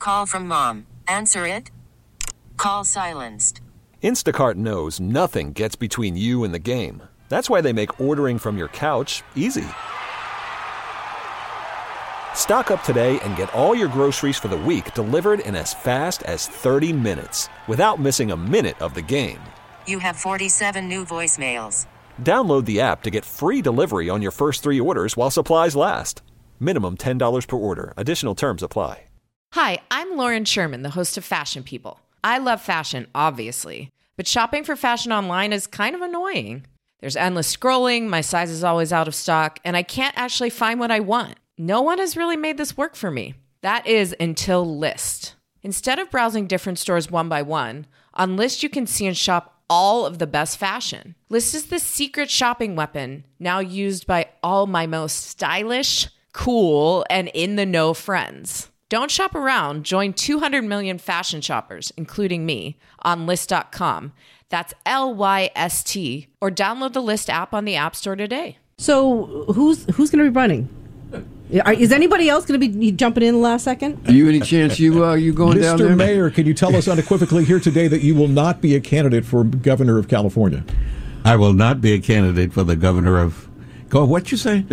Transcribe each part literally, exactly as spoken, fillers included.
Call from mom. Answer it. Call silenced. Instacart knows nothing gets between you and the game. That's why they make ordering from your couch easy. Stock up today and get all your groceries for the week delivered in as fast as thirty minutes without missing a minute of the game. You have forty-seven new voicemails. Download the app to get free delivery on your first three orders while supplies last. Minimum ten dollars per order. Additional terms apply. Hi, I'm Lauren Sherman, the host of Fashion People. I love fashion, obviously, but shopping for fashion online is kind of annoying. There's endless scrolling, my size is always out of stock, and I can't actually find what I want. No one has really made this work for me. That is until Lyst. Instead of browsing different stores one by one, on Lyst you can see and shop all of the best fashion. Lyst is the secret shopping weapon now used by all my most stylish, cool, and in-the-know friends. Don't shop around. Join two hundred million fashion shoppers, including me, on Lyst dot com. That's L Y S T. Or download the Lyst app on the App Store today. So who's who's going to be running? Is anybody else going to be jumping in the last second? Are you any chance you uh, you going down there? Mister Mayor, can you tell us unequivocally here today that you will not be a candidate for governor of California? I will not be a candidate for the governor of... Go, what you say?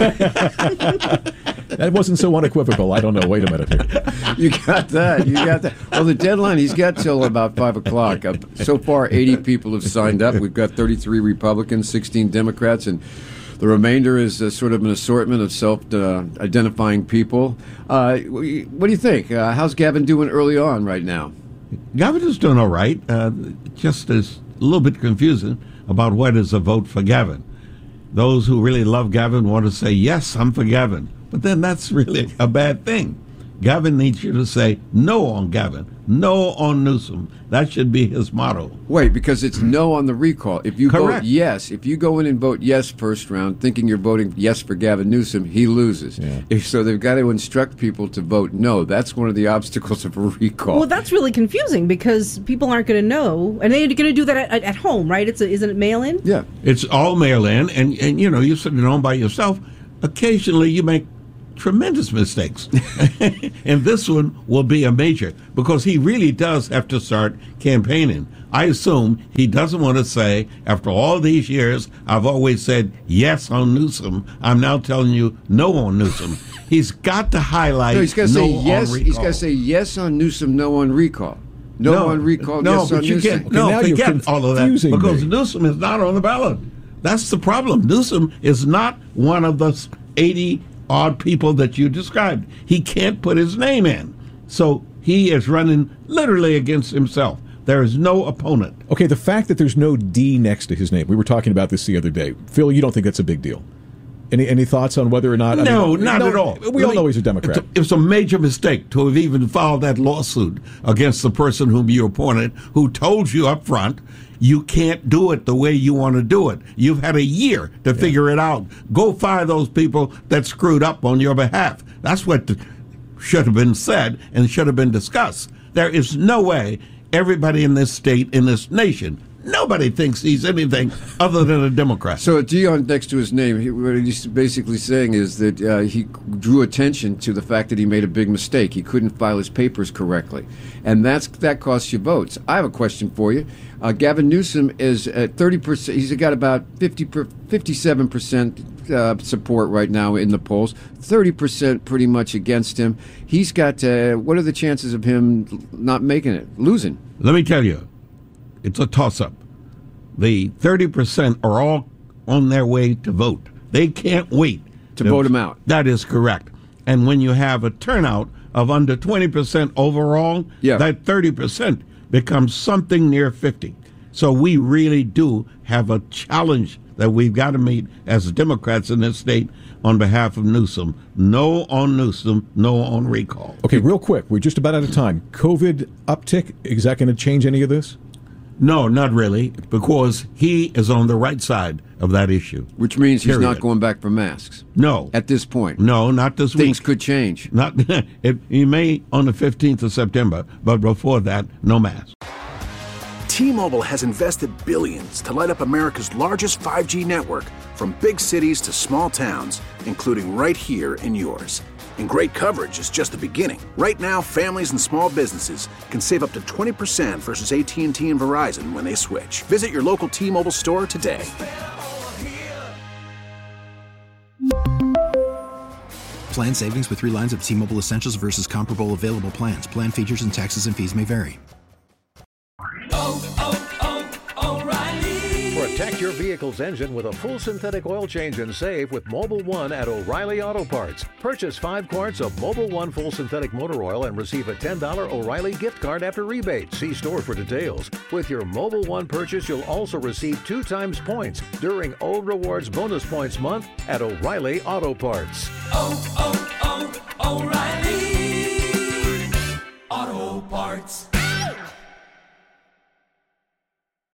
That wasn't so unequivocal. I don't know. Wait a minute here. You got that. You got that. Well, the deadline, he's got till about five o'clock. Uh, so far, eighty people have signed up. We've got thirty-three Republicans, sixteen Democrats, and the remainder is uh, sort of an assortment of self-identifying uh, people. Uh, what do you think? Uh, how's Gavin doing early on right now? Gavin is doing all right. Uh, just is a little bit confusing about what is a vote for Gavin. Those who really love Gavin want to say, yes, I'm for Gavin. But then that's really a bad thing. Gavin needs you to say no on Gavin, no on Newsom. That should be his motto. Wait, because it's no on the recall. If you Correct. vote yes, if you go in and vote yes first round, thinking you're voting yes for Gavin Newsom, he loses. Yeah. If, so they've got to instruct people to vote no. That's one of the obstacles of a recall. Well, that's really confusing because people aren't going to know, and they're going to do that at, at home, right? It's a, isn't it mail-in? Yeah. It's all mail-in, and, and you know, you're sitting at home by yourself. Occasionally you make tremendous mistakes. And this one will be a major because he really does have to start campaigning. I assume he doesn't want to say, after all these years, I've always said yes on Newsom. I'm now telling you no on Newsom. He's got to highlight No, he's got to no say yes. on recall. He's got to say yes on Newsom, no on recall. No, No, on recall, no, yes but on you Newsom. can't. Okay, No, now you're forget all of that confusing because me. Newsom is not on the ballot. That's the problem. Newsom is not one of the eighty odd people that you described. He can't put his name in. So he is running literally against himself. There is no opponent. Okay, the fact that there's no D next to his name, we were talking about this the other day. Phil, you don't think that's a big deal? Any any thoughts on whether or not? I No, mean, not no, at all. We all know he's a Democrat. It was a major mistake to have even filed that lawsuit against the person whom you appointed, who told you up front, you can't do it the way you want to do it. You've had a year to yeah. figure it out. Go fire those people that screwed up on your behalf. That's what the, should have been said and should have been discussed. There is no way everybody in this state, in this nation, nobody thinks he's anything other than a Democrat. So a D on next to his name, he, what he's basically saying is that uh, he drew attention to the fact that he made a big mistake. He couldn't file his papers correctly. And that's that costs you votes. I have a question for you. Uh, Gavin Newsom is at thirty percent. He's got about fifty, fifty-seven percent uh, support right now in the polls, thirty percent pretty much against him. He's got, uh, what are the chances of him not making it, losing? Let me tell you, it's a toss-up. The thirty percent are all on their way to vote. They can't wait. To vote him out. That is correct. And when you have a turnout of under twenty percent overall, yeah. that thirty percent becomes something near fifty. So we really do have a challenge that we've got to meet as Democrats in this state on behalf of Newsom. No on Newsom, no on recall. Okay, real quick, we're just about out of time. COVID uptick, is that going to change any of this? No, not really, because he is on the right side of that issue. Which means he's Period. not going back for masks. No. At this point. No, not this week. Things could change. Not it, he may on the fifteenth of September, but before that, no mask. T-Mobile has invested billions to light up America's largest five G network, from big cities to small towns, including right here in yours. And great coverage is just the beginning. Right now, families and small businesses can save up to twenty percent versus A T and T and Verizon when they switch. Visit your local T-Mobile store today. Plan savings with three lines of T-Mobile Essentials versus comparable available plans. Plan features and taxes and fees may vary. Oh, oh, oh, O'Reilly. Protect your vehicle's engine with a full synthetic oil change and save with Mobil one at O'Reilly Auto Parts. Purchase five quarts of Mobil one full synthetic motor oil and receive a ten dollars O'Reilly gift card after rebate. See store for details. With your Mobil one purchase, you'll also receive two times points during O Rewards Bonus Points Month at O'Reilly Auto Parts. Oh, oh, oh, O'Reilly Auto Parts.